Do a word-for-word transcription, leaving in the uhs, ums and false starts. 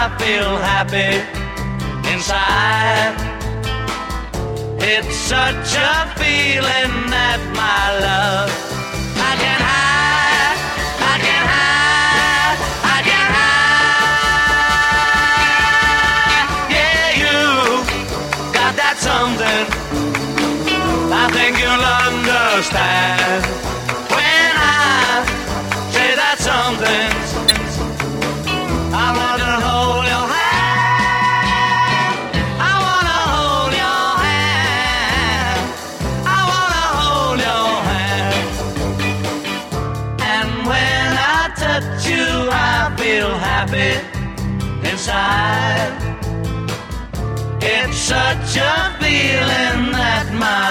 feel happy inside. It's such a feeling that my love I can hide, I can hide, I can hide. Yeah, you got that something I think you'll understand when I say that something. I want to hold your hand. I want to hold your hand. I want to hold your hand. And when I touch you, I feel happy inside. It's such a feeling that my